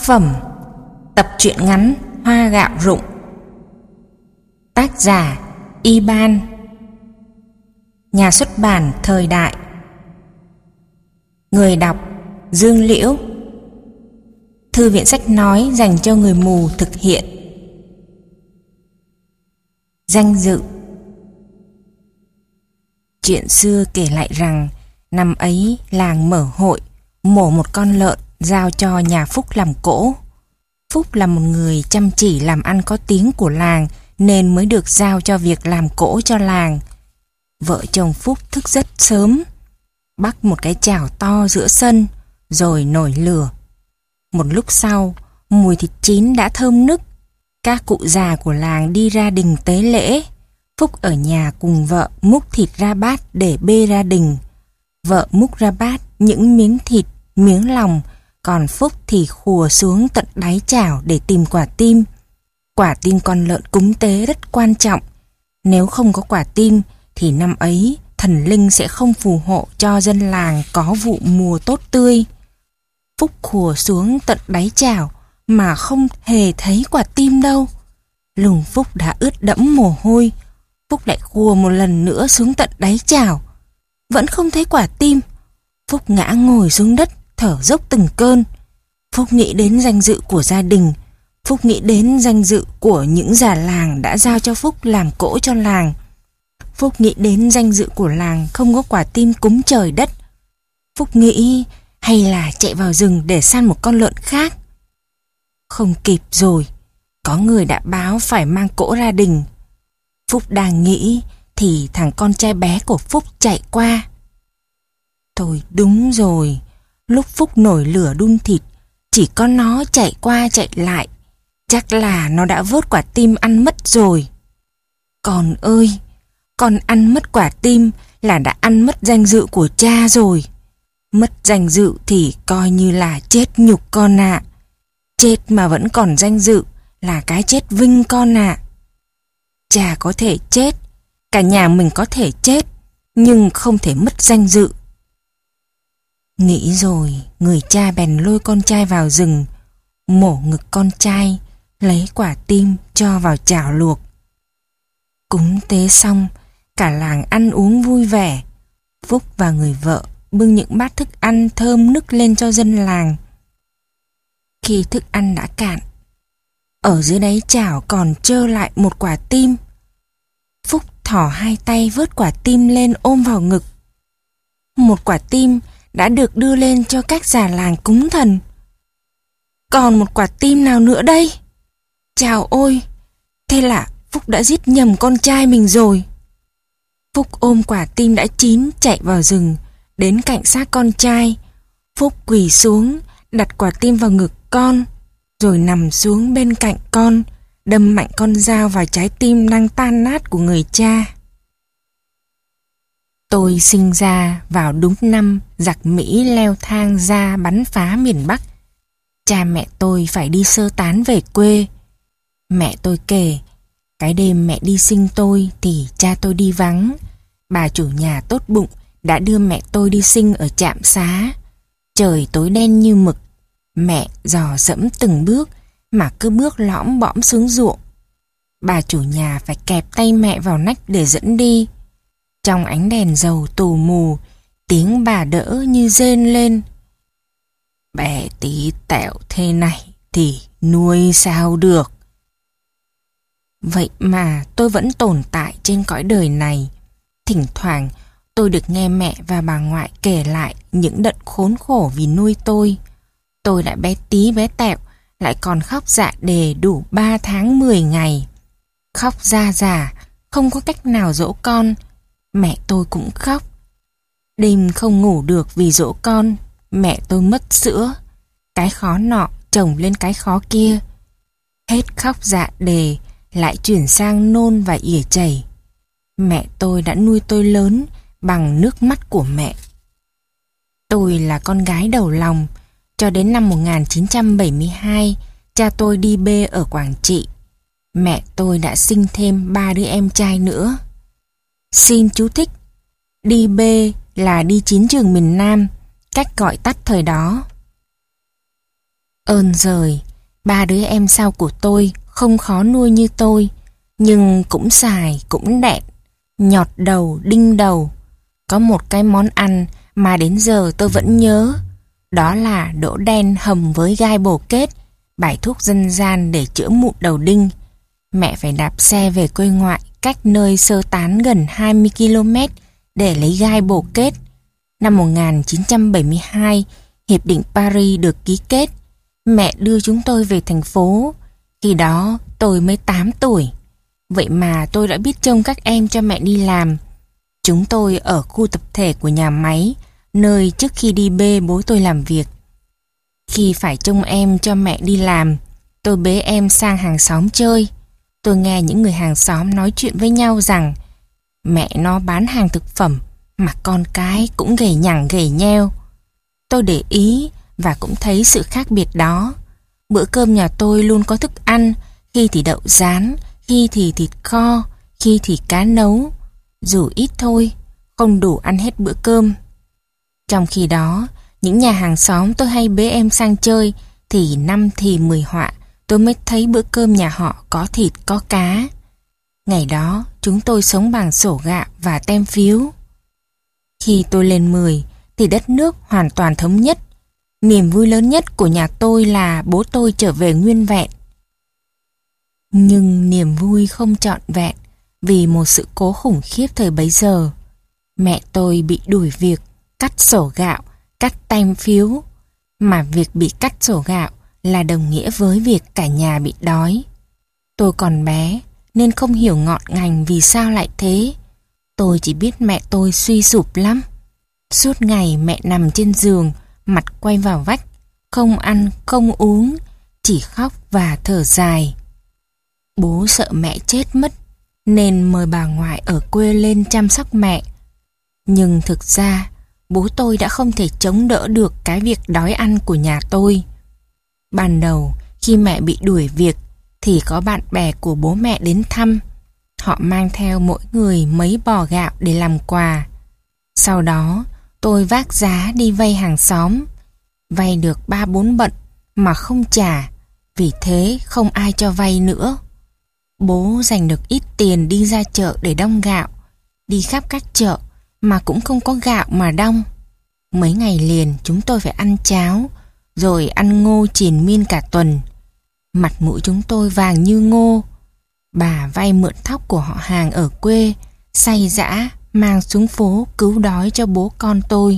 phẩm tập truyện ngắn Hoa gạo rụng. Tác giả Y Ban. Nhà xuất bản Thời Đại. Người đọc Dương Liễu. Thư viện sách nói dành cho người mù thực hiện. Danh dự. Chuyện xưa kể lại rằng năm ấy làng mở hội, mổ một con lợn giao cho nhà Phúc làm cỗ. Phúc là một người chăm chỉ làm ăn có tiếng của làng nên mới được giao cho việc làm cỗ cho làng. Vợ chồng Phúc thức rất sớm, bắc một cái chảo to giữa sân rồi nổi lửa. Một lúc sau, mùi thịt chín đã thơm nức. Các cụ già của làng đi ra đình tế lễ. Phúc ở nhà cùng vợ múc thịt ra bát để bê ra đình. Vợ múc ra bát những miếng thịt, miếng lòng, còn Phúc thì khùa xuống tận đáy chảo để tìm quả tim. Quả tim con lợn cúng tế rất quan trọng. Nếu không có quả tim thì năm ấy thần linh sẽ không phù hộ cho dân làng có vụ mùa tốt tươi. Phúc khùa xuống tận đáy chảo mà không hề thấy quả tim đâu. Lùng Phúc đã ướt đẫm mồ hôi. Phúc lại khùa một lần nữa xuống tận đáy chảo, vẫn không thấy quả tim. Phúc ngã ngồi xuống đất, thở dốc từng cơn. Phúc nghĩ đến danh dự của gia đình. Phúc nghĩ đến danh dự của những già làng đã giao cho Phúc làm cỗ cho làng. Phúc nghĩ đến danh dự của làng không có quả tim cúng trời đất. Phúc nghĩ hay là chạy vào rừng để săn một con lợn khác. Không kịp rồi, có người đã báo phải mang cỗ ra đình. Phúc đang nghĩ thì thằng con trai bé của Phúc chạy qua. Thôi đúng rồi, lúc Phúc nổi lửa đun thịt, chỉ có nó chạy qua chạy lại. Chắc là nó đã vớt quả tim ăn mất rồi. Con ơi, con ăn mất quả tim là đã ăn mất danh dự của cha rồi. Mất danh dự thì coi như là chết nhục con ạ. Chết mà vẫn còn danh dự là cái chết vinh con ạ. Cha có thể chết, cả nhà mình có thể chết, nhưng không thể mất danh dự. Nghĩ rồi, người cha bèn lôi con trai vào rừng, mổ ngực con trai, lấy quả tim cho vào chảo luộc. Cúng tế xong, cả làng ăn uống vui vẻ. Phúc và người vợ bưng những bát thức ăn thơm nức lên cho dân làng. Khi thức ăn đã cạn, ở dưới đáy chảo còn trơ lại một quả tim. Phúc thỏ hai tay vớt quả tim lên ôm vào ngực. Một quả tim đã được đưa lên cho các già làng cúng thần. Còn một quả tim nào nữa đây? Chào ôi, thế là Phúc đã giết nhầm con trai mình rồi. Phúc ôm quả tim đã chín chạy vào rừng, đến cạnh xác con trai. Phúc quỳ xuống, đặt quả tim vào ngực con, rồi nằm xuống bên cạnh con, đâm mạnh con dao vào trái tim đang tan nát của người cha. Tôi sinh ra vào đúng năm giặc Mỹ leo thang ra bắn phá miền Bắc. Cha mẹ tôi phải đi sơ tán về quê. Mẹ tôi kể, cái đêm mẹ đi sinh tôi thì cha tôi đi vắng. Bà chủ nhà tốt bụng đã đưa mẹ tôi đi sinh ở trạm xá. Trời tối đen như mực. Mẹ dò dẫm từng bước mà cứ bước lõm bõm xuống ruộng. Bà chủ nhà phải kẹp tay mẹ vào nách để dẫn đi. Trong ánh đèn dầu tù mù, tiếng bà đỡ như rên lên. Bé tí tẹo thế này thì nuôi sao được. Vậy mà tôi vẫn tồn tại trên cõi đời này. Thỉnh thoảng tôi được nghe mẹ và bà ngoại kể lại những đợt khốn khổ vì nuôi tôi. Tôi đã bé tí bé tẹo, lại còn khóc dạ đề đủ 3 tháng 10 ngày. Khóc ra rả, không có cách nào dỗ con. Mẹ tôi cũng khóc. Đêm không ngủ được vì dỗ con, mẹ tôi mất sữa. Cái khó nọ chồng lên cái khó kia. Hết khóc dạ đề, lại chuyển sang nôn và ỉa chảy. Mẹ tôi đã nuôi tôi lớn bằng nước mắt của mẹ. Tôi là con gái đầu lòng. Cho đến năm 1972, cha tôi đi bê ở Quảng Trị. Mẹ tôi đã sinh thêm 3 đứa em trai nữa. Xin chú thích, đi bê là đi chiến trường miền Nam, cách gọi tắt thời đó. Ơn giời, ba đứa em sau của tôi không khó nuôi như tôi, nhưng cũng xài, cũng đẹn, nhọt đầu, đinh đầu. Có một cái món ăn mà đến giờ tôi vẫn nhớ, đó là đỗ đen hầm với gai bồ kết, bài thuốc dân gian để chữa mụn đầu đinh. Mẹ phải đạp xe về quê ngoại cách nơi sơ tán gần 20 km để lấy gai bồ kết. Năm 1972, Hiệp định Paris được ký kết. Mẹ đưa chúng tôi về thành phố. Khi đó tôi mới 8 tuổi. Vậy mà tôi đã biết trông các em cho mẹ đi làm. Chúng tôi ở khu tập thể của nhà máy, nơi trước khi đi bê bố tôi làm việc. Khi phải trông em cho mẹ đi làm, tôi bế em sang hàng xóm chơi. Tôi nghe những người hàng xóm nói chuyện với nhau rằng mẹ nó bán hàng thực phẩm mà con cái cũng gầy nhẳng gầy nheo. Tôi để ý và cũng thấy sự khác biệt đó. Bữa cơm nhà tôi luôn có thức ăn, khi thì đậu rán, khi thì thịt kho, khi thì cá nấu. Dù ít thôi, không đủ ăn hết bữa cơm. Trong khi đó, những nhà hàng xóm tôi hay bế em sang chơi thì năm thì 10 họa tôi mới thấy bữa cơm nhà họ có thịt có cá. Ngày đó chúng tôi sống bằng sổ gạo và tem phiếu. Khi tôi lên 10 thì đất nước hoàn toàn thống nhất. Niềm vui lớn nhất của nhà tôi là bố tôi trở về nguyên vẹn. Nhưng niềm vui không trọn vẹn vì một sự cố khủng khiếp thời bấy giờ. Mẹ tôi bị đuổi việc, cắt sổ gạo, cắt tem phiếu. Mà việc bị cắt sổ gạo là đồng nghĩa với việc cả nhà bị đói. Tôi còn bé nên không hiểu ngọn ngành vì sao lại thế. Tôi chỉ biết mẹ tôi suy sụp lắm. Suốt ngày mẹ nằm trên giường, mặt quay vào vách, không ăn, không uống, chỉ khóc và thở dài. Bố sợ mẹ chết mất nên mời bà ngoại ở quê lên chăm sóc mẹ. Nhưng thực ra bố tôi đã không thể chống đỡ được cái việc đói ăn của nhà tôi. Ban đầu khi mẹ bị đuổi việc thì có bạn bè của bố mẹ đến thăm. Họ mang theo mỗi người mấy bò gạo để làm quà. Sau đó tôi vác giá đi vay hàng xóm. Vay được 3-4 bận mà không trả, vì thế không ai cho vay nữa. Bố dành được ít tiền đi ra chợ để đong gạo. Đi khắp các chợ mà cũng không có gạo mà đong. Mấy ngày liền chúng tôi phải ăn cháo, rồi ăn ngô triền miên cả tuần. Mặt mũi chúng tôi vàng như ngô. Bà vay mượn thóc của họ hàng ở quê, say dã mang xuống phố cứu đói cho bố con tôi.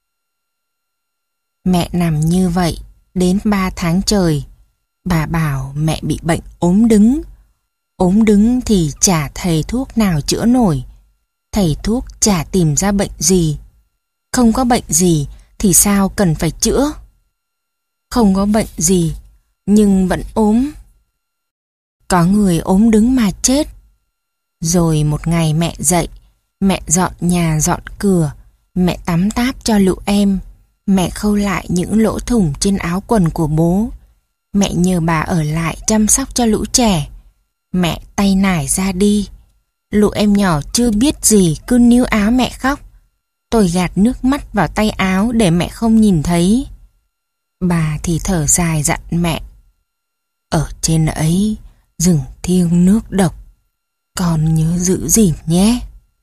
Mẹ nằm như vậy đến 3 tháng trời. Bà bảo mẹ bị bệnh ốm đứng. Ốm đứng thì chả thầy thuốc nào chữa nổi. Thầy thuốc chả tìm ra bệnh gì. Không có bệnh gì thì sao cần phải chữa. Không có bệnh gì nhưng vẫn ốm. Có người ốm đứng mà chết. Rồi một ngày mẹ dậy, mẹ dọn nhà dọn cửa, mẹ tắm táp cho lũ em, mẹ khâu lại những lỗ thủng trên áo quần của bố. Mẹ nhờ bà ở lại chăm sóc cho lũ trẻ. Mẹ tay nải ra đi. Lũ em nhỏ chưa biết gì cứ níu áo mẹ khóc. Tôi gạt nước mắt vào tay áo để mẹ không nhìn thấy. Bà thì thở dài dặn mẹ: ở trên ấy rừng thiêng nước độc, con nhớ giữ gìn nhé.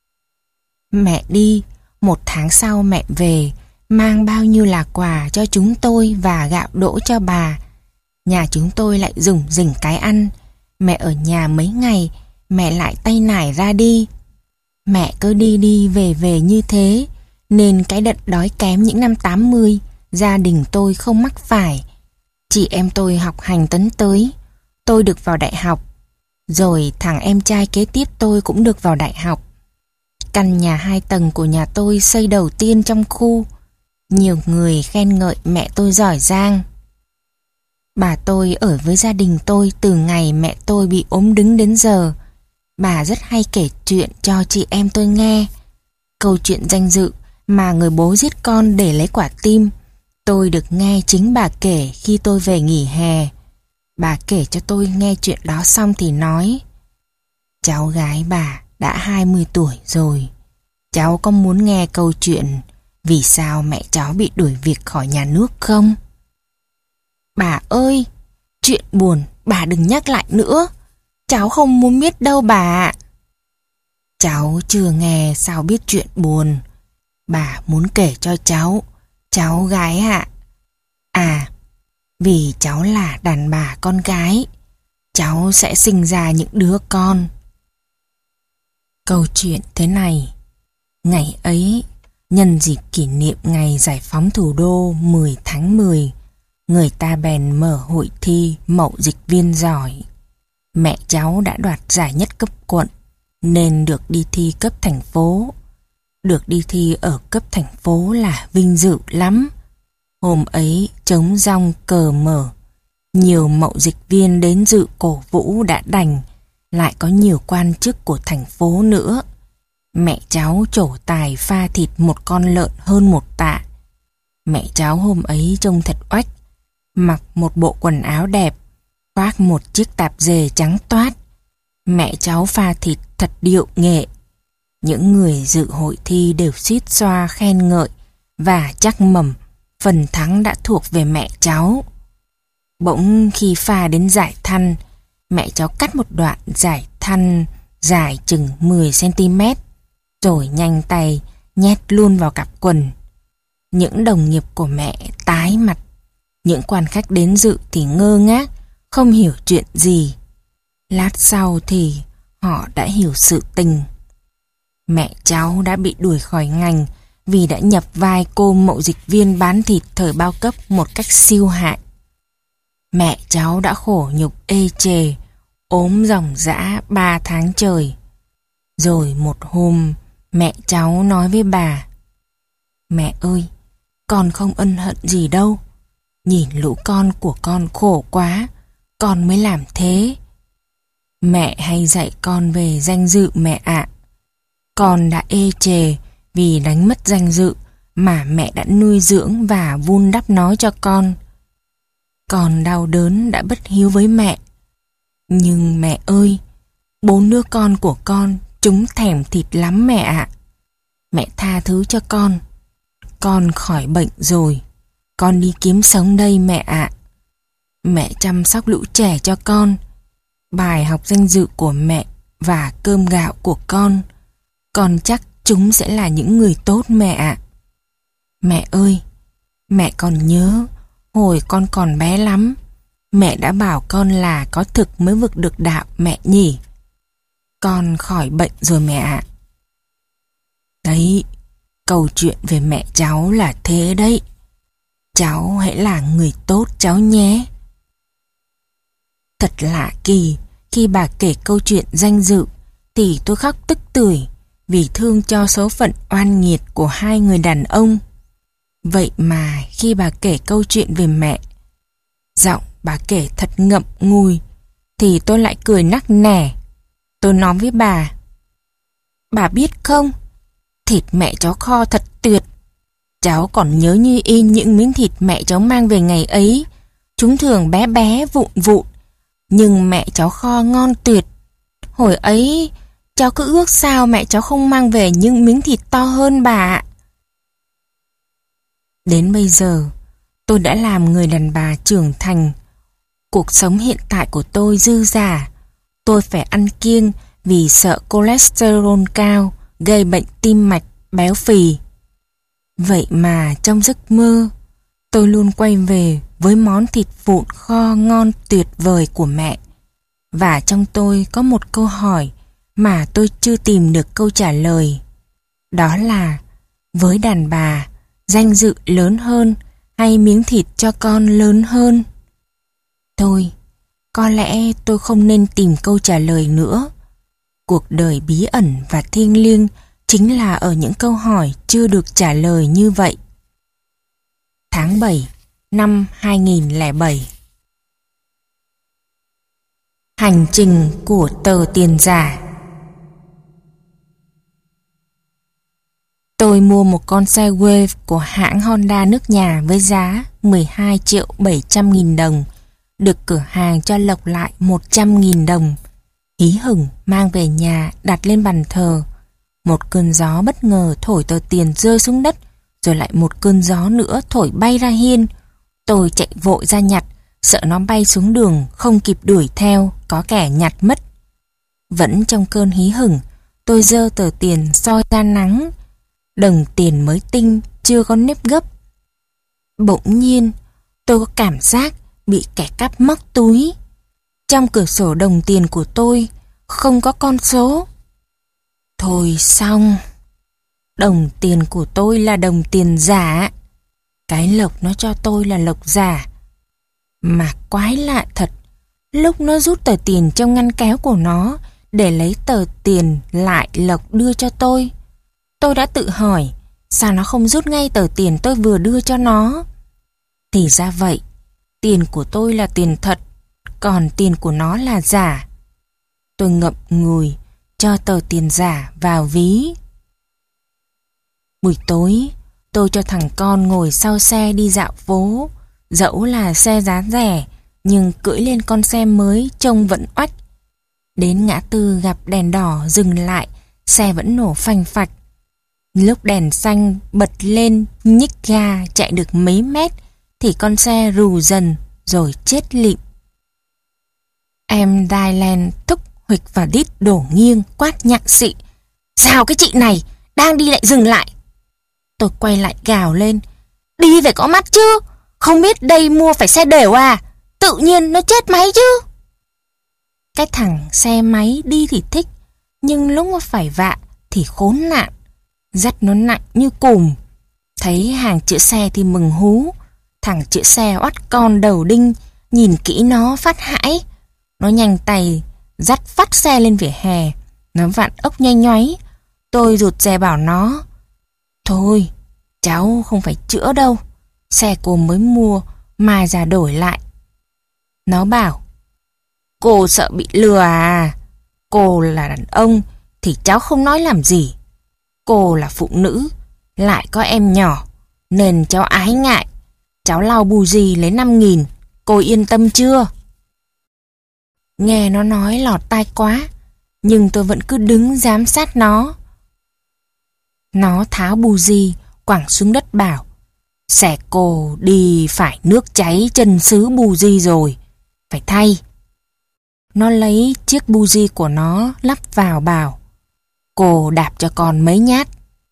Mẹ đi, 1 tháng sau mẹ về, mang bao nhiêu là quà cho chúng tôi và gạo đỗ cho bà. Nhà chúng tôi lại rủng rỉnh cái ăn. Mẹ ở nhà mấy ngày, mẹ lại tay nải ra đi. Mẹ cứ đi đi về về như thế, nên cái đợt đói kém những năm 80, gia đình tôi không mắc phải. Chị em tôi học hành tấn tới, tôi được vào đại học. Rồi thằng em trai kế tiếp tôi cũng được vào đại học. Căn nhà 2 tầng của nhà tôi xây đầu tiên trong khu. Nhiều người khen ngợi mẹ tôi giỏi giang. Bà tôi ở với gia đình tôi từ ngày mẹ tôi bị ốm đứng đến giờ. Bà rất hay kể chuyện cho chị em tôi nghe. Câu chuyện danh dự mà người bố giết con để lấy quả tim, tôi được nghe chính bà kể khi tôi về nghỉ hè. Bà kể cho tôi nghe chuyện đó xong thì nói: cháu gái bà đã 20 tuổi rồi. Cháu có muốn nghe câu chuyện vì sao mẹ cháu bị đuổi việc khỏi nhà nước không? Bà ơi, chuyện buồn bà đừng nhắc lại nữa. Cháu không muốn biết đâu bà ạ. Cháu chưa nghe sao biết chuyện buồn. Bà muốn kể cho cháu gái ạ. À, vì cháu là đàn bà con gái, cháu sẽ sinh ra những đứa con. Câu chuyện thế này. Ngày ấy, nhân dịp kỷ niệm ngày giải phóng thủ đô 10 tháng 10, người ta bèn mở hội thi mậu dịch viên giỏi. Mẹ cháu đã đoạt giải nhất cấp quận, nên được đi thi cấp thành phố. Được đi thi ở cấp thành phố là vinh dự lắm. Hôm ấy trống rong cờ mở, nhiều mậu dịch viên đến dự cổ vũ đã đành, lại có nhiều quan chức của thành phố nữa. Mẹ cháu trổ tài pha thịt một con lợn hơn 1 tạ. Mẹ cháu hôm ấy trông thật oách, mặc một bộ quần áo đẹp, khoác một chiếc tạp dề trắng toát. Mẹ cháu pha thịt thật điệu nghệ. Những người dự hội thi đều xuýt xoa khen ngợi và chắc mẩm phần thắng đã thuộc về mẹ cháu. Bỗng khi pha đến giải than, mẹ cháu cắt một đoạn giải than dài chừng 10 cm, rồi nhanh tay nhét luôn vào cặp quần. Những đồng nghiệp của mẹ tái mặt, những quan khách đến dự thì ngơ ngác, không hiểu chuyện gì. Lát sau thì họ đã hiểu sự tình. Mẹ cháu đã bị đuổi khỏi ngành vì đã nhập vai cô mậu dịch viên bán thịt thời bao cấp một cách siêu hại. Mẹ cháu đã khổ nhục ê chề, ốm ròng rã 3 tháng trời. Rồi một hôm, mẹ cháu nói với bà: Mẹ ơi, con không ân hận gì đâu. Nhìn lũ con của con khổ quá, con mới làm thế. Mẹ hay dạy con về danh dự mẹ ạ. Con đã ê chề vì đánh mất danh dự mà mẹ đã nuôi dưỡng và vun đắp nó cho con. Con đau đớn đã bất hiếu với mẹ. Nhưng mẹ ơi, 4 đứa con của con chúng thèm thịt lắm mẹ ạ. Mẹ tha thứ cho con. Con khỏi bệnh rồi, con đi kiếm sống đây mẹ ạ. Mẹ chăm sóc lũ trẻ cho con. Bài học danh dự của mẹ và cơm gạo của con chắc chúng sẽ là những người tốt mẹ ạ. Mẹ ơi, mẹ còn nhớ hồi con còn bé lắm, mẹ đã bảo con là có thực mới vực được đạo mẹ nhỉ. Con khỏi bệnh rồi mẹ ạ. Đấy, câu chuyện về mẹ cháu là thế đấy. Cháu hãy là người tốt cháu nhé. Thật lạ kỳ, khi bà kể câu chuyện danh dự thì tôi khóc tức tưởi vì thương cho số phận oan nghiệt của 2 người đàn ông. Vậy mà khi bà kể câu chuyện về mẹ, giọng bà kể thật ngậm ngùi, thì tôi lại cười nắc nẻ. Tôi nói với bà biết không, thịt mẹ cháu kho thật tuyệt. Cháu còn nhớ như in những miếng thịt mẹ cháu mang về ngày ấy. Chúng thường bé bé vụn vụn, nhưng mẹ cháu kho ngon tuyệt. Hồi ấy cháu cứ ước sao mẹ cháu không mang về những miếng thịt to hơn bà ạ. Đến bây giờ, tôi đã làm người đàn bà trưởng thành. Cuộc sống hiện tại của tôi dư dả. Tôi phải ăn kiêng vì sợ cholesterol cao, gây bệnh tim mạch, béo phì. Vậy mà trong giấc mơ, tôi luôn quay về với món thịt vụn kho ngon tuyệt vời của mẹ. Và trong tôi có một câu hỏi mà tôi chưa tìm được câu trả lời. Đó là, với đàn bà, danh dự lớn hơn hay miếng thịt cho con lớn hơn? Thôi, có lẽ tôi không nên tìm câu trả lời nữa. Cuộc đời bí ẩn và thiêng liêng chính là ở những câu hỏi chưa được trả lời như vậy. Tháng 7 năm 2007. Hành trình của tờ tiền giả. Tôi mua một con xe Wave của hãng Honda nước nhà với giá 12.700.000 đồng, được cửa hàng cho lộc lại 100.000 đồng. Hí hửng mang về nhà đặt lên bàn thờ. Một cơn gió bất ngờ thổi tờ tiền rơi xuống đất, rồi lại một cơn gió nữa thổi bay ra hiên. Tôi chạy vội ra nhặt sợ nó bay xuống đường không kịp đuổi theo, có kẻ nhặt mất. Vẫn trong cơn hí hửng, tôi giơ tờ tiền soi ra nắng. Đồng tiền mới tinh, chưa có nếp gấp. Bỗng nhiên, tôi có cảm giác bị kẻ cắp móc túi. Trong cửa sổ đồng tiền của tôi không có con số. Thôi xong. Đồng tiền của tôi là đồng tiền giả. Cái lộc nó cho tôi là lộc giả. Mà quái lạ thật, lúc nó rút tờ tiền trong ngăn kéo của nó để lấy tờ tiền lại lộc đưa cho tôi đã tự hỏi sao nó không rút ngay tờ tiền tôi vừa đưa cho nó. Thì ra vậy, tiền của tôi là tiền thật, còn tiền của nó là giả. Tôi ngậm ngùi cho tờ tiền giả vào ví. Buổi tối, tôi cho thằng con ngồi sau xe đi dạo phố. Dẫu là xe giá rẻ, nhưng cưỡi lên con xe mới trông vẫn oách. Đến ngã tư gặp đèn đỏ dừng lại, xe vẫn nổ phanh phạch. Lúc đèn xanh bật lên nhích ga chạy được mấy mét thì con xe rù dần rồi chết lịm. Em Dylan thúc huỵch vào đít đổ nghiêng quát nhặng xị: "Sao cái chị này đang đi lại dừng lại?" Tôi quay lại gào lên: "Đi phải có mắt chứ, không biết đây mua phải xe đều à, tự nhiên nó chết máy chứ." Cái thằng xe máy đi thì thích, nhưng lúc mà phải vạ thì khốn nạn. Dắt nó nặng như cùm. Thấy hàng chữa xe thì mừng hú. Thằng chữa xe oắt con đầu đinh, nhìn kỹ nó phát hãi. Nó nhanh tay dắt phát xe lên vỉa hè. Nó vặn ốc nhanh nhoáy. Tôi rụt rè bảo nó: "Thôi, cháu không phải chữa đâu, xe cô mới mua, mai ra đổi lại." Nó bảo: "Cô sợ bị lừa à? Cô là đàn ông thì cháu không nói làm gì. Cô là phụ nữ, lại có em nhỏ, nên cháu ái ngại. Cháu lau buji lấy 5.000, cô yên tâm chưa?" Nghe nó nói lọt tai quá, nhưng tôi vẫn cứ đứng giám sát nó. Nó tháo buji quẳng xuống đất bảo: "Xe cô đi phải nước cháy chân sứ buji rồi, phải thay." Nó lấy chiếc buji của nó lắp vào bảo: "Cô đạp cho con mấy nhát."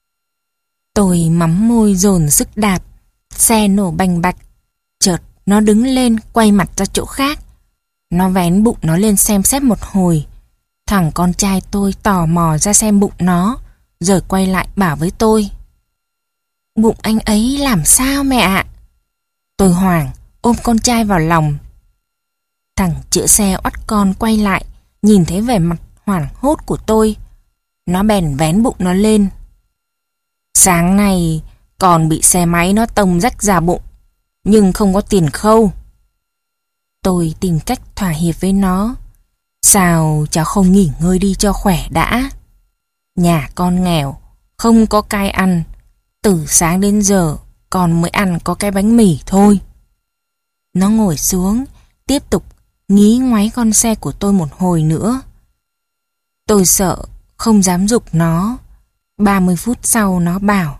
Tôi mắm môi dồn sức đạp, xe nổ bành bạch. Chợt nó đứng lên quay mặt ra chỗ khác. Nó vén bụng nó lên xem xét một hồi. Thằng con trai tôi tò mò ra xem bụng nó, rồi quay lại bảo với tôi: "Bụng anh ấy làm sao mẹ ạ?" Tôi hoảng ôm con trai vào lòng. Thằng chữa xe oắt con quay lại, nhìn thấy vẻ mặt hoảng hốt của tôi. Nó bèn vén bụng nó lên: "Sáng nay còn bị xe máy nó tông rách ra bụng, nhưng không có tiền khâu." Tôi tìm cách thỏa hiệp với nó: "Sao cháu không nghỉ ngơi đi cho khỏe đã? Nhà con nghèo, không có cai ăn. Từ sáng đến giờ con mới ăn có cái bánh mì thôi." Nó ngồi xuống, tiếp tục ngí ngoáy con xe của tôi một hồi nữa. Tôi sợ, không dám giục nó. 30 phút sau nó bảo: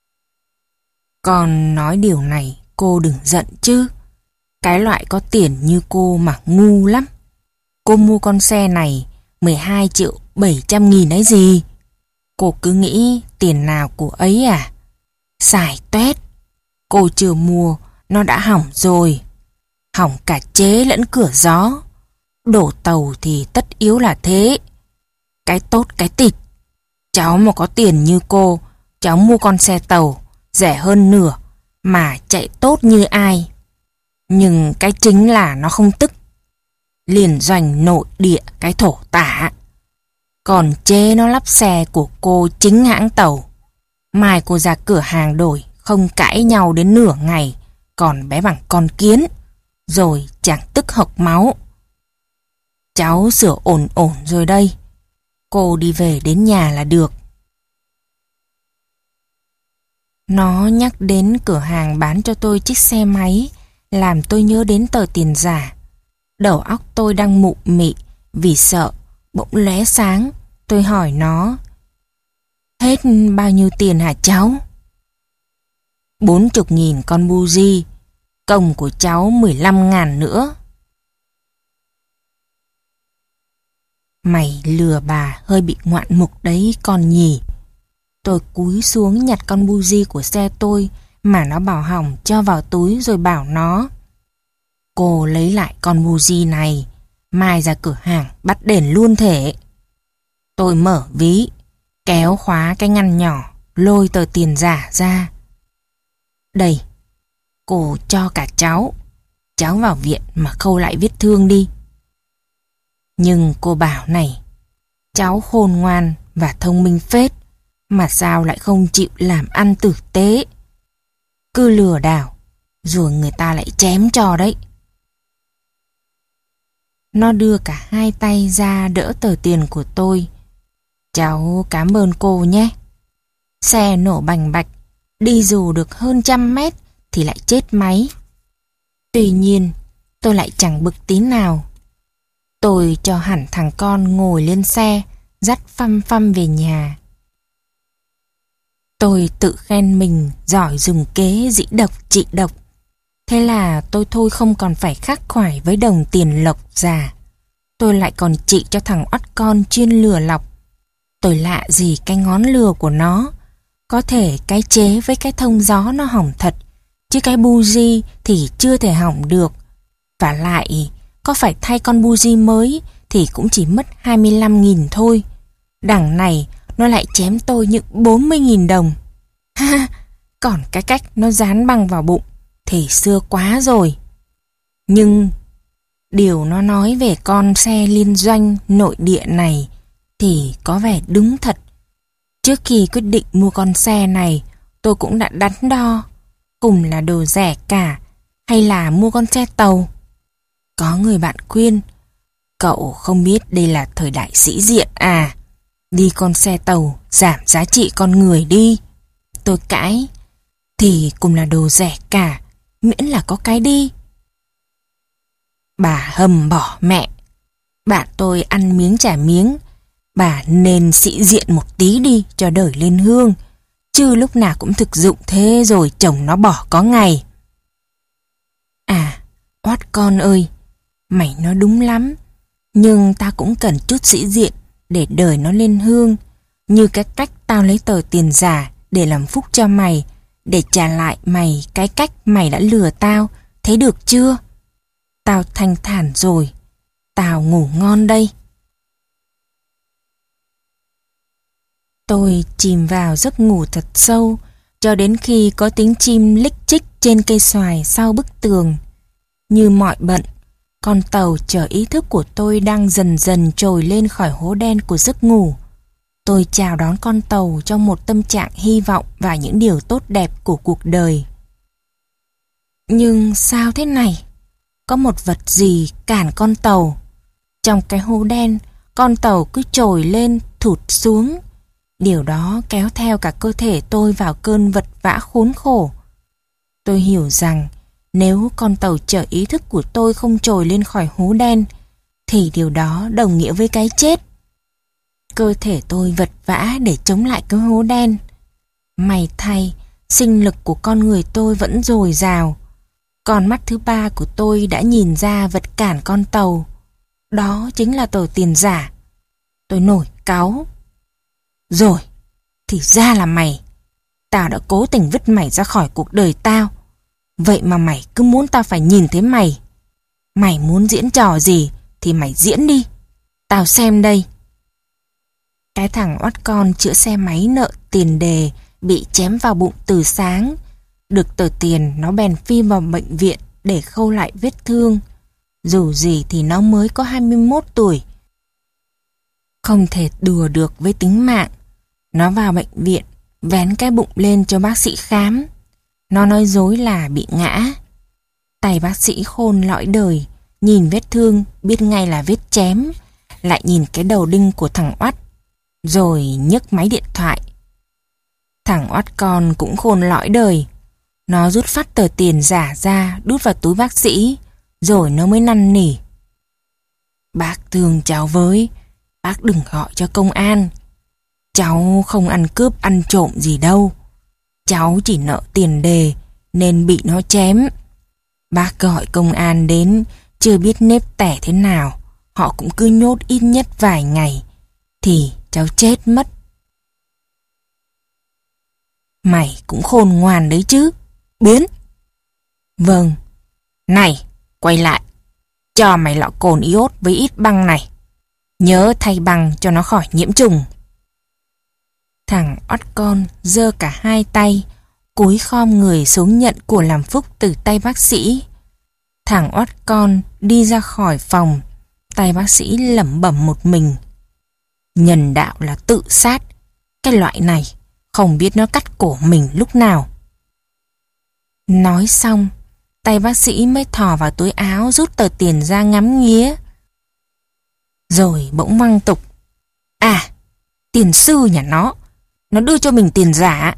"Con nói điều này cô đừng giận chứ. Cái loại có tiền như cô mà ngu lắm. Cô mua con xe này 12.700.000 ấy gì? Cô cứ nghĩ tiền nào của ấy à? Xài toét. Cô chưa mua, nó đã hỏng rồi. Hỏng cả chế lẫn cửa gió. Đổ tàu thì tất yếu là thế. Cái tốt cái tịt. Cháu mà có tiền như cô, cháu mua con xe tàu, rẻ hơn nửa, mà chạy tốt như ai. Nhưng cái chính là nó không tức. Liền doanh nội địa cái thổ tả. Còn chế nó lắp xe của cô chính hãng tàu. Mai cô ra cửa hàng đổi, không cãi nhau đến nửa ngày, còn bé bằng con kiến, rồi chẳng tức hộc máu. Cháu sửa ổn ổn rồi đây. Cô đi về đến nhà là được." Nó nhắc đến cửa hàng bán cho tôi chiếc xe máy, làm tôi nhớ đến tờ tiền giả. Đầu óc tôi đang mụ mị vì sợ, bỗng lóe sáng. Tôi hỏi nó: "Hết bao nhiêu tiền hả cháu?" 40.000 con buji. Công của cháu 15.000 nữa. Mày lừa bà hơi bị ngoạn mục đấy con nhỉ. Tôi cúi xuống nhặt con buji của xe tôi mà nó bảo hỏng, cho vào túi rồi bảo nó: cô lấy lại con buji này, mai ra cửa hàng bắt đền luôn thể. Tôi mở ví, kéo khóa cái ngăn nhỏ, lôi tờ tiền giả ra. Đây, cô cho cả cháu. Cháu vào viện mà khâu lại vết thương đi. Nhưng cô bảo này, cháu khôn ngoan và thông minh phết, mà sao lại không chịu làm ăn tử tế. Cứ lừa đảo, rồi người ta lại chém cho đấy. Nó đưa cả hai tay ra đỡ tờ tiền của tôi. Cháu cảm ơn cô nhé. Xe nổ bành bạch, đi dù được hơn 100 mét thì lại chết máy. Tuy nhiên, tôi lại chẳng bực tí nào. Tôi cho hẳn thằng con ngồi lên xe, dắt phăm phăm về nhà. Tôi tự khen mình giỏi dùng kế dĩ độc trị độc. Thế là tôi thôi không còn phải khắc khoải với đồng tiền lộc già. Tôi lại còn trị cho thằng oắt con chuyên lừa lọc. Tôi lạ gì cái ngón lừa của nó. Có thể cái chế với cái thông gió nó hỏng thật, chứ cái buji thì chưa thể hỏng được. Và lại, có phải thay con buji mới thì cũng chỉ mất 25.000 thôi. Đằng này nó lại chém tôi những 40.000 đồng. Ha, còn cái cách nó dán băng vào bụng thì xưa quá rồi. Nhưng điều nó nói về con xe liên doanh nội địa này thì có vẻ đúng thật. Trước khi quyết định mua con xe này, tôi cũng đã đắn đo, cùng là đồ rẻ cả hay là mua con xe tàu. Có người bạn khuyên, cậu không biết đây là thời đại sĩ diện à, đi con xe tàu giảm giá trị con người đi. Tôi cãi, thì cùng là đồ rẻ cả, miễn là có cái đi. Bà hầm bỏ mẹ. Bạn tôi ăn miếng trả miếng. Bà nên sĩ diện một tí đi cho đời lên hương, chứ lúc nào cũng thực dụng thế rồi chồng nó bỏ có ngày. À, oát con ơi, mày nói đúng lắm, nhưng ta cũng cần chút sĩ diện để đời nó lên hương. Như cái cách tao lấy tờ tiền giả để làm phúc cho mày, để trả lại mày cái cách mày đã lừa tao, thấy được chưa? Tao thanh thản rồi, tao ngủ ngon đây. Tôi chìm vào giấc ngủ thật sâu, cho đến khi có tiếng chim lích chích trên cây xoài sau bức tường. Như mọi bận, con tàu chở ý thức của tôi đang dần dần trồi lên khỏi hố đen của giấc ngủ. Tôi chào đón con tàu trong một tâm trạng hy vọng và những điều tốt đẹp của cuộc đời. Nhưng sao thế này? Có một vật gì cản con tàu. Trong cái hố đen, con tàu cứ trồi lên, thụt xuống. Điều đó kéo theo cả cơ thể tôi vào cơn vật vã khốn khổ. Tôi hiểu rằng nếu con tàu chở ý thức của tôi không trồi lên khỏi hố đen, thì điều đó đồng nghĩa với cái chết. Cơ thể tôi vật vã để chống lại cái hố đen. May thay, sinh lực của con người tôi vẫn dồi dào. Con mắt thứ ba của tôi đã nhìn ra vật cản con tàu. Đó chính là tờ tiền giả. Tôi nổi cáu. Rồi, thì ra là mày. Tao đã cố tình vứt mày ra khỏi cuộc đời tao. Vậy mà mày cứ muốn tao phải nhìn thấy mày. Mày muốn diễn trò gì thì mày diễn đi. Tao xem đây. Cái thằng oắt con chữa xe máy nợ tiền đề bị chém vào bụng từ sáng. Được tờ tiền nó bèn phi vào bệnh viện để khâu lại vết thương. Dù gì thì nó mới có 21 tuổi. Không thể đùa được với tính mạng. Nó vào bệnh viện, vén cái bụng lên cho bác sĩ khám. Nó nói dối là bị ngã. Tay bác sĩ khôn lõi đời, nhìn vết thương biết ngay là vết chém, lại nhìn cái đầu đinh của thằng oắt, rồi nhấc máy điện thoại. Thằng oắt con cũng khôn lõi đời. Nó rút phát tờ tiền giả ra đút vào túi bác sĩ, rồi nó mới năn nỉ. Bác thương cháu với, bác đừng gọi cho công an. Cháu không ăn cướp ăn trộm gì đâu. Cháu chỉ nợ tiền đề nên bị nó chém. Bác gọi công an đến, chưa biết nếp tẻ thế nào, họ cũng cứ nhốt ít nhất vài ngày, thì cháu chết mất. Mày cũng khôn ngoan đấy chứ, Biến. Vâng. Này, quay lại, cho mày lọ cồn iốt với ít băng này. Nhớ thay băng cho nó khỏi nhiễm trùng. Thằng oắt con giơ cả hai tay, cúi khom người xuống nhận của làm phúc từ tay bác sĩ. Thằng oắt con đi ra khỏi phòng, tay bác sĩ lẩm bẩm một mình. Nhân đạo là tự sát, cái loại này không biết nó cắt cổ mình lúc nào. Nói xong, tay bác sĩ mới thò vào túi áo rút tờ tiền ra ngắm nghía. Rồi bỗng văng tục. À, tiền sư nhà nó đưa cho mình tiền giả.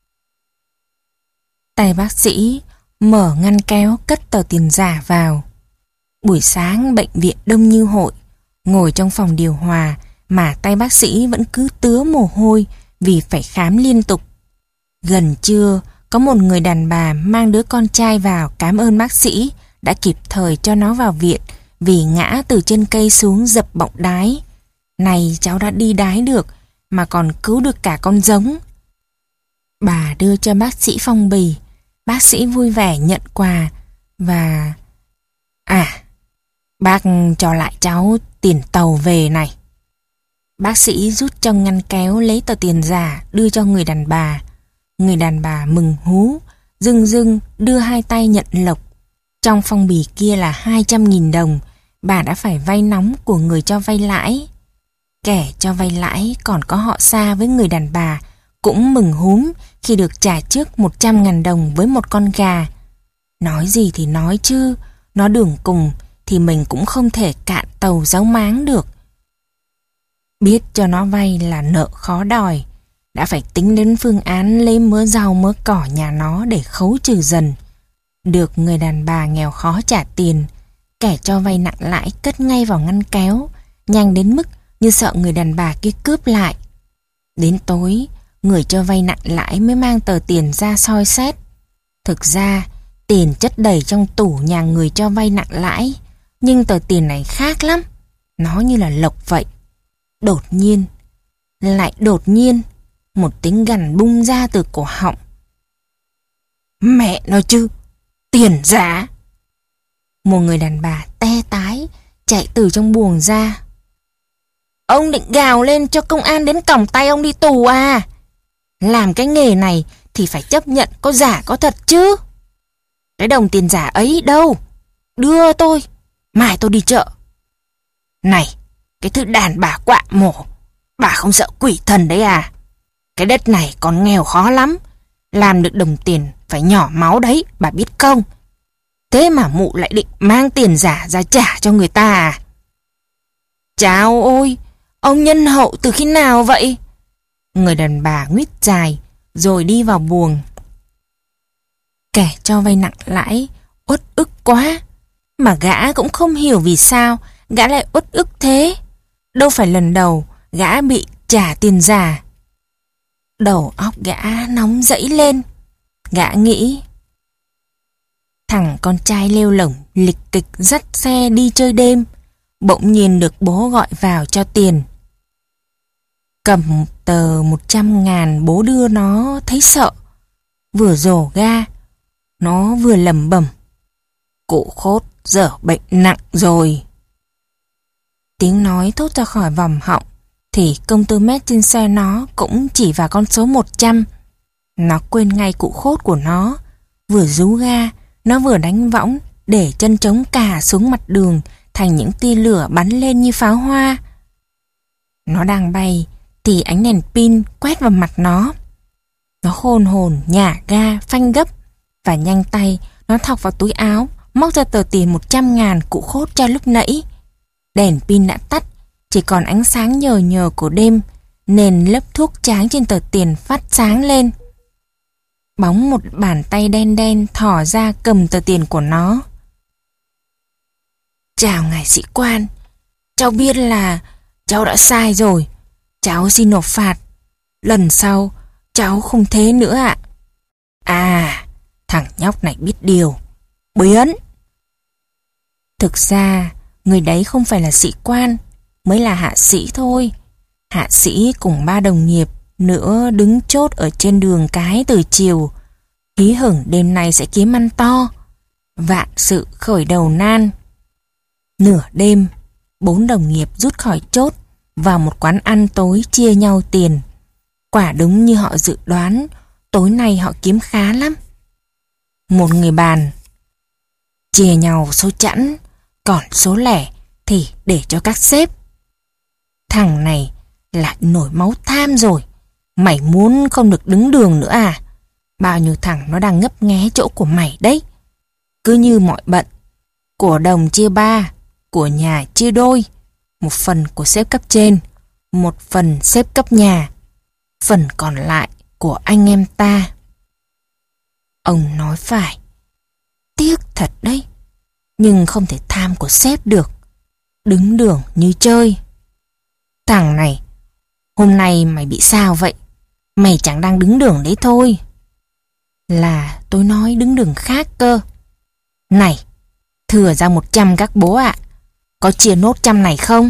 Tay bác sĩ mở ngăn kéo cất tờ tiền giả vào. Buổi sáng bệnh viện đông như hội, ngồi trong phòng điều hòa mà tay bác sĩ vẫn cứ tứa mồ hôi vì phải khám liên tục. Gần trưa, có một người đàn bà mang đứa con trai vào cảm ơn bác sĩ đã kịp thời cho nó vào viện vì ngã từ trên cây xuống dập bọng đái. Này cháu đã đi đái được mà còn cứu được cả con giống. Bà đưa cho bác sĩ phong bì. Bác sĩ vui vẻ nhận quà và... À, bác cho lại cháu tiền tàu về này. Bác sĩ rút trong ngăn kéo lấy tờ tiền giả đưa cho người đàn bà. Người đàn bà mừng hú, rưng rưng đưa hai tay nhận lộc. Trong phong bì kia là 200.000 đồng, bà đã phải vay nóng của người cho vay lãi. Kẻ cho vay lãi còn có họ xa với người đàn bà, cũng mừng húm khi được trả trước 100.000 đồng với một con gà. Nói gì thì nói chứ, nó đường cùng thì mình cũng không thể cạn tàu giáo máng được. Biết cho nó vay là nợ khó đòi, đã phải tính đến phương án lấy mớ rau mớ cỏ nhà nó để khấu trừ dần. Được người đàn bà nghèo khó trả tiền, kẻ cho vay nặng lãi cất ngay vào ngăn kéo, nhanh đến mức như sợ người đàn bà kia cướp lại. Đến tối, người cho vay nặng lãi mới mang tờ tiền ra soi xét. Thực ra, tiền chất đầy trong tủ nhà người cho vay nặng lãi, nhưng tờ tiền này khác lắm. Nó như là lộc vậy. Đột nhiên, một tiếng gằn bung ra từ cổ họng. Mẹ nói chứ, tiền giả. Một người đàn bà te tái chạy từ trong buồng ra. Ông định gào lên cho công an đến còng tay ông đi tù à? Làm cái nghề này thì phải chấp nhận có giả có thật chứ. Cái đồng tiền giả ấy đâu? Đưa tôi, mai tôi đi chợ. Này, cái thứ đàn bà quạ mổ, bà không sợ quỷ thần đấy à? Cái đất này còn nghèo khó lắm, làm được đồng tiền phải nhỏ máu đấy, bà biết không? Thế mà mụ lại định mang tiền giả ra trả cho người ta à? Chao ôi, ông nhân hậu từ khi nào vậy? Người đàn bà nguyết dài rồi đi vào buồng. Kẻ cho vay nặng lãi uất ức quá, mà gã cũng không hiểu vì sao gã lại uất ức thế. Đâu phải lần đầu gã bị trả tiền giả. Đầu óc gã nóng dẫy lên. Gã nghĩ, thằng con trai lêu lổng lịch kịch dắt xe đi chơi đêm, bỗng nhiên được bố gọi vào cho tiền. Cầm tờ 100.000 bố đưa nó thấy sợ, vừa rổ ga, nó vừa lẩm bẩm, cụ khốt dở bệnh nặng rồi. Tiếng nói thốt ra khỏi vòng họng thì công tơ mét trên xe nó cũng chỉ vào con số 100. Nó quên ngay cụ khốt của nó, vừa rú ga, nó vừa đánh võng để chân trống cà xuống mặt đường thành những tia lửa bắn lên như pháo hoa. Nó đang bay thì ánh đèn pin quét vào mặt nó. Nó hồn hồn nhả ga phanh gấp và nhanh tay nó thọc vào túi áo, móc ra tờ tiền 100.000 cụ khốt cho lúc nãy. Đèn pin đã tắt, chỉ còn ánh sáng nhờ nhờ của đêm, nên lớp thuốc tráng trên tờ tiền phát sáng lên. Bóng một bàn tay đen đen thò ra cầm tờ tiền của nó. Chào ngài sĩ quan, cháu biết là cháu đã sai rồi, cháu xin nộp phạt. Lần sau cháu không thế nữa ạ. À, thằng nhóc này biết điều. Biến! Thực ra, người đấy không phải là sĩ quan, mới là hạ sĩ thôi. Hạ sĩ cùng 3 đồng nghiệp nữa đứng chốt ở trên đường cái từ chiều. Hí hửng đêm nay sẽ kiếm ăn to. Vạn sự khởi đầu nan. Nửa đêm, 4 đồng nghiệp rút khỏi chốt vào một quán ăn tối chia nhau tiền. Quả đúng như họ dự đoán, tối nay họ kiếm khá lắm. Một người bàn chia nhau số chẵn, còn số lẻ thì để cho các sếp. Thằng này lại nổi máu tham rồi. Mày muốn không được đứng đường nữa à? Bao nhiêu thằng nó đang ngấp nghé chỗ của mày đấy. Cứ như mọi bận, của đồng chia 3, của nhà chia đôi. Một phần của sếp cấp trên, một phần sếp cấp nhà, phần còn lại của anh em ta. Ông nói phải. Tiếc thật đấy. Nhưng không thể tham của sếp được. Đứng đường như chơi. Thằng này, hôm nay mày bị sao vậy? Mày chẳng đang đứng đường đấy thôi. Là tôi nói đứng đường khác cơ. Này, thừa ra 100 các bố ạ. Có chia nốt 100 này không?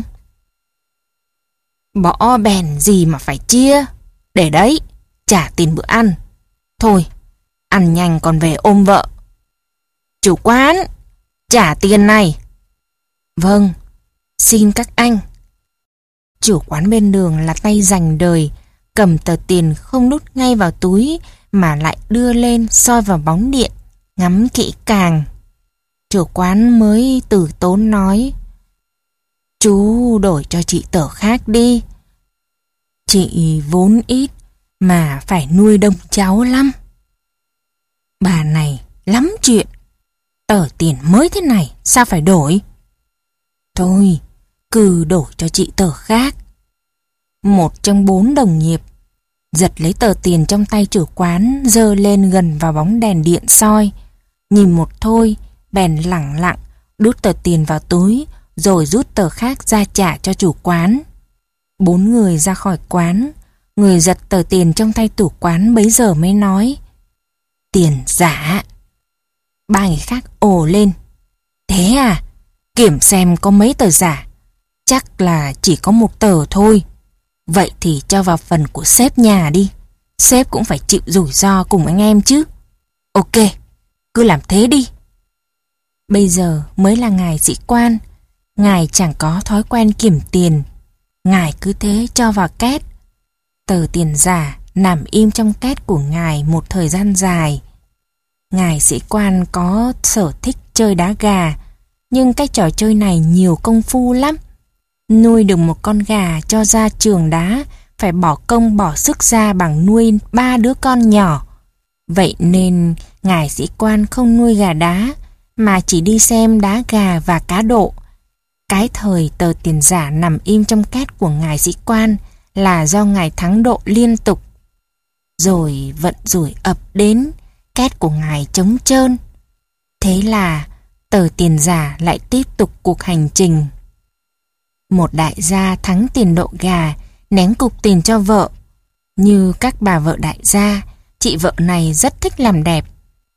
Bỏ bèn gì mà phải chia. Để đấy, trả tiền bữa ăn. Thôi, ăn nhanh còn về ôm vợ. Chủ quán, trả tiền này. Vâng, xin các anh. Chủ quán bên đường là tay rành đời, cầm tờ tiền không đút ngay vào túi mà lại đưa lên soi vào bóng điện, ngắm kỹ càng. Chủ quán mới từ tốn nói: Chú đổi cho chị tờ khác đi. Chị vốn ít mà phải nuôi đông cháu lắm. Bà này lắm chuyện. Tờ tiền mới thế này sao phải đổi? Thôi, cứ đổi cho chị tờ khác. Một trong 4 đồng nghiệp giật lấy tờ tiền trong tay chủ quán, giơ lên gần vào bóng đèn điện soi. Nhìn một thôi, bèn lẳng lặng đút tờ tiền vào túi, rồi rút tờ khác ra trả cho chủ quán. 4 người ra khỏi quán. Người giật tờ tiền trong tay chủ quán bấy giờ mới nói: Tiền giả. 3 người khác ồ lên: Thế à? Kiểm xem có mấy tờ giả. Chắc là chỉ có 1 tờ thôi. Vậy thì cho vào phần của sếp nhà đi. Sếp cũng phải chịu rủi ro cùng anh em chứ. Ok, cứ làm thế đi. Bây giờ mới là ngài sĩ quan. Ngài chẳng có thói quen kiểm tiền. Ngài cứ thế cho vào két. Tờ tiền giả nằm im trong két của ngài một thời gian dài. Ngài sĩ quan có sở thích chơi đá gà, nhưng cái trò chơi này nhiều công phu lắm. Nuôi được một con gà cho ra trường đá phải bỏ công bỏ sức ra bằng nuôi 3 đứa con nhỏ. Vậy nên ngài sĩ quan không nuôi gà đá mà chỉ đi xem đá gà và cá độ. Cái thời tờ tiền giả nằm im trong két của ngài sĩ quan là do ngài thắng độ liên tục. Rồi vận rủi ập đến, két của ngài trống trơn. Thế là tờ tiền giả lại tiếp tục cuộc hành trình. Một đại gia thắng tiền độ gà, ném cục tiền cho vợ. Như các bà vợ đại gia, chị vợ này rất thích làm đẹp.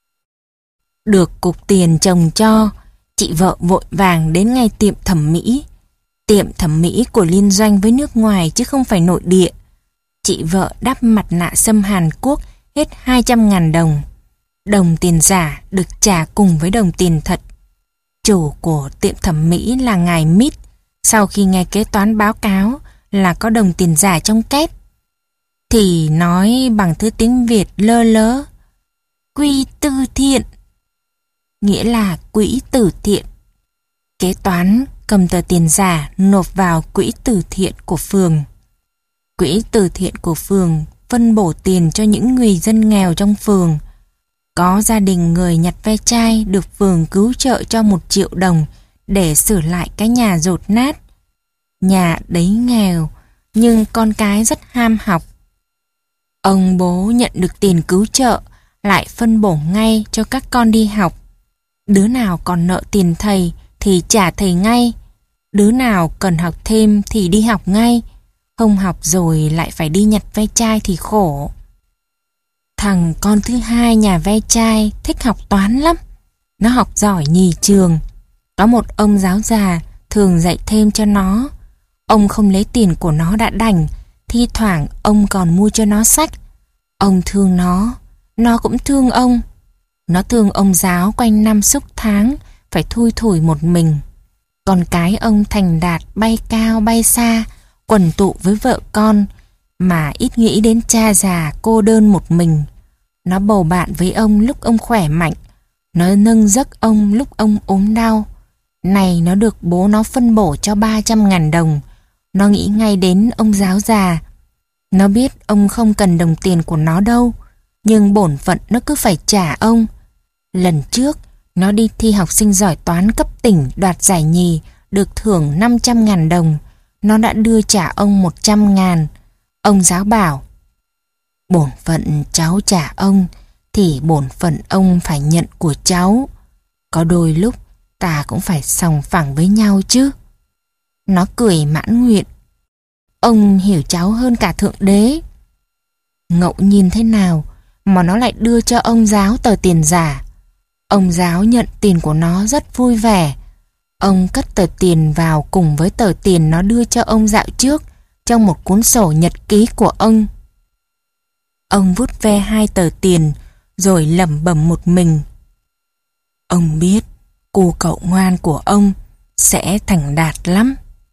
Được cục tiền chồng cho, chị vợ vội vàng đến ngay tiệm thẩm mỹ. Tiệm thẩm mỹ của liên doanh với nước ngoài chứ không phải nội địa. Chị vợ đắp mặt nạ xăm Hàn Quốc hết 200.000 đồng. Đồng tiền giả được trả cùng với đồng tiền thật. Chủ của tiệm thẩm mỹ là ngài Mít. Sau khi nghe kế toán báo cáo là có đồng tiền giả trong két, thì nói bằng thứ tiếng Việt lơ lớ: Quỹ từ thiện, nghĩa là quỹ từ thiện. Kế toán cầm tờ tiền giả nộp vào quỹ từ thiện của phường. Quỹ từ thiện của phường phân bổ tiền cho những người dân nghèo trong phường. Có gia đình người nhặt ve chai được phường cứu trợ cho 1 triệu đồng để sửa lại cái nhà dột nát. Nhà đấy nghèo, nhưng con cái rất ham học. Ông bố nhận được tiền cứu trợ, lại phân bổ ngay cho các con đi học. Đứa nào còn nợ tiền thầy thì trả thầy ngay. Đứa nào cần học thêm thì đi học ngay. Không học rồi lại phải đi nhặt ve chai thì khổ. Thằng con thứ hai nhà ve chai thích học toán lắm. Nó học giỏi nhì trường. Có một ông giáo già thường dạy thêm cho nó. Ông không lấy tiền của nó đã đành, thi thoảng ông còn mua cho nó sách. Ông thương nó cũng thương ông. Nó thương ông giáo quanh năm suốt tháng phải thui thủi một mình. Con cái ông thành đạt bay cao bay xa, quần tụ với vợ con, mà ít nghĩ đến cha già cô đơn một mình. Nó bầu bạn với ông lúc ông khỏe mạnh, nó nâng giấc ông lúc ông ốm đau. Này nó được bố nó phân bổ cho 300.000 đồng. Nó nghĩ ngay đến ông giáo già. Nó biết ông không cần đồng tiền của nó đâu, nhưng bổn phận nó cứ phải trả ông. Lần trước, nó đi thi học sinh giỏi toán cấp tỉnh đoạt giải nhì, được thưởng 500.000 đồng. Nó đã đưa trả ông 100.000. Ông giáo bảo, bổn phận cháu trả ông, thì bổn phận ông phải nhận của cháu. Có đôi lúc ta cũng phải sòng phẳng với nhau chứ. Nó cười mãn nguyện. Ông hiểu cháu hơn cả Thượng Đế. Ngẫu nhiên thế nào mà nó lại đưa cho ông giáo tờ tiền giả. Ông giáo nhận tiền của nó rất vui vẻ. Ông cất tờ tiền vào cùng với tờ tiền nó đưa cho ông dạo trước trong một cuốn sổ nhật ký của ông. Ông vuốt ve hai tờ tiền rồi lẩm bẩm một mình. Ông biết cô cậu ngoan của ông sẽ thành đạt lắm.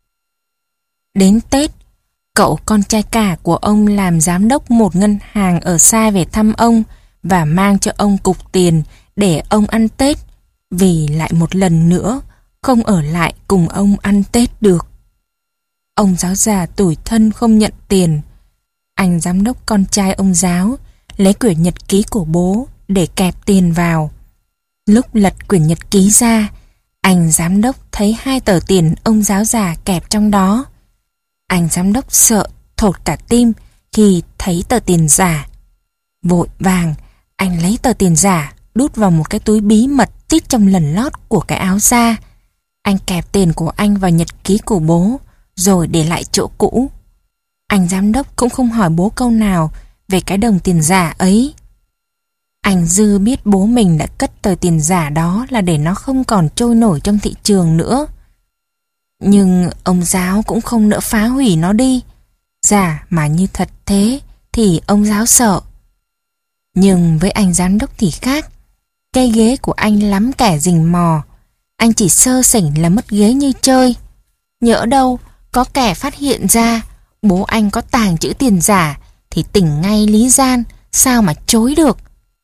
Đến Tết, cậu con trai cả của ông làm giám đốc một ngân hàng ở xa về thăm ông và mang cho ông cục tiền để ông ăn Tết, vì lại một lần nữa không ở lại cùng ông ăn Tết được. Ông giáo già tủi thân không nhận tiền. Anh giám đốc con trai ông giáo lấy quyển nhật ký của bố để kẹp tiền vào. Lúc lật quyển nhật ký ra, anh giám đốc thấy hai tờ tiền ông giáo già kẹp trong đó. Anh giám đốc sợ thột cả tim khi thấy tờ tiền giả. Vội vàng, anh lấy tờ tiền giả đút vào một cái túi bí mật tít trong lần lót của cái áo da. Anh kẹp tiền của anh vào nhật ký của bố rồi để lại chỗ cũ. Anh giám đốc cũng không hỏi bố câu nào về cái đồng tiền giả ấy. Anh dư biết bố mình đã cất tờ tiền giả đó là để nó không còn trôi nổi trong thị trường nữa. Nhưng ông giáo cũng không nỡ phá hủy nó đi. Giả mà như thật thế thì ông giáo sợ. Nhưng với anh giám đốc thì khác. Cây ghế của anh lắm kẻ rình mò. Anh chỉ sơ sảnh là mất ghế như chơi. Nhỡ đâu có kẻ phát hiện ra bố anh có tàng trữ tiền giả thì tỉnh ngay lý gian, sao mà chối được.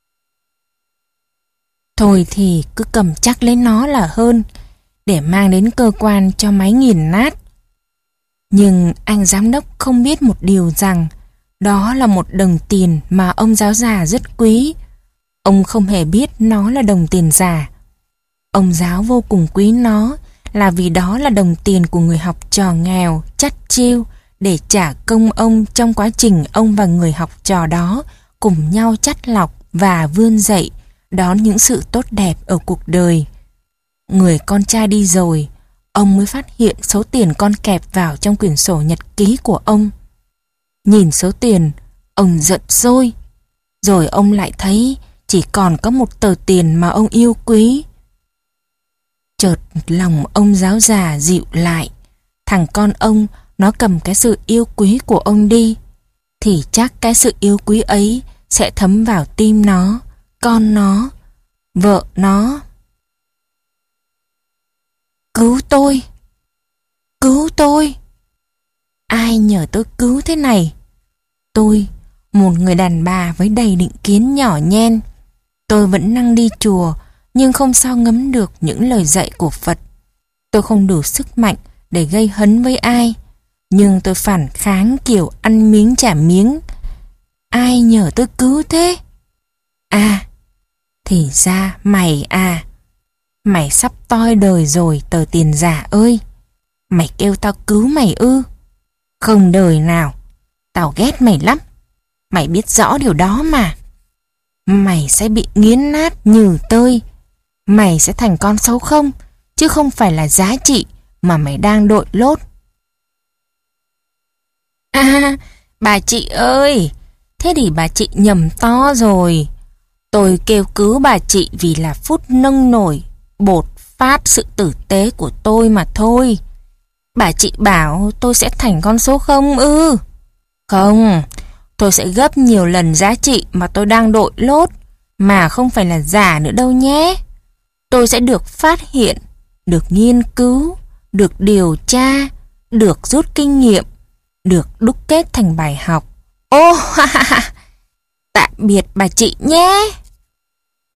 Thôi thì cứ cầm chắc lấy nó là hơn, để mang đến cơ quan cho máy nghiền nát. Nhưng anh giám đốc không biết một điều rằng đó là một đồng tiền mà ông giáo già rất quý. Ông không hề biết nó là đồng tiền giả. Ông giáo vô cùng quý nó là vì đó là đồng tiền của người học trò nghèo, chắt chiu để trả công ông trong quá trình ông và người học trò đó cùng nhau chắt lọc và vươn dậy đón những sự tốt đẹp ở cuộc đời. Người con trai đi rồi, ông mới phát hiện số tiền con kẹp vào trong quyển sổ nhật ký của ông. Nhìn số tiền, ông giận sôi. Rồi ông lại thấy chỉ còn có một tờ tiền mà ông yêu quý. Chợt lòng ông giáo già dịu lại. Thằng con ông nó cầm cái sự yêu quý của ông đi, thì chắc cái sự yêu quý ấy sẽ thấm vào tim nó, con nó, vợ nó. Cứu tôi! Cứu tôi! Ai nhờ tôi cứu thế này? Tôi, một người đàn bà với đầy định kiến nhỏ nhen. Tôi vẫn năng đi chùa, nhưng không sao ngấm được những lời dạy của Phật. Tôi không đủ sức mạnh để gây hấn với ai, nhưng tôi phản kháng kiểu ăn miếng trả miếng. Ai nhờ tôi cứu thế? À, thì ra mày à. Mày sắp toi đời rồi tờ tiền giả ơi. Mày kêu tao cứu mày ư? Không đời nào. Tao ghét mày lắm. Mày biết rõ điều đó mà. Mày sẽ bị nghiến nát như tơi. Mày sẽ thành con xấu không, chứ không phải là giá trị mà mày đang đội lốt. À, bà chị ơi, thế thì bà chị nhầm to rồi. Tôi kêu cứu bà chị vì là phút nông nổi bột phát sự tử tế của tôi mà thôi. Bà chị bảo tôi sẽ thành con số 0 ư? Không, tôi sẽ gấp nhiều lần giá trị mà tôi đang đội lốt, mà không phải là giả nữa đâu nhé. Tôi sẽ được phát hiện, được nghiên cứu, được điều tra, được rút kinh nghiệm, được đúc kết thành bài học. Ô, ha ha ha. Tạm biệt bà chị nhé.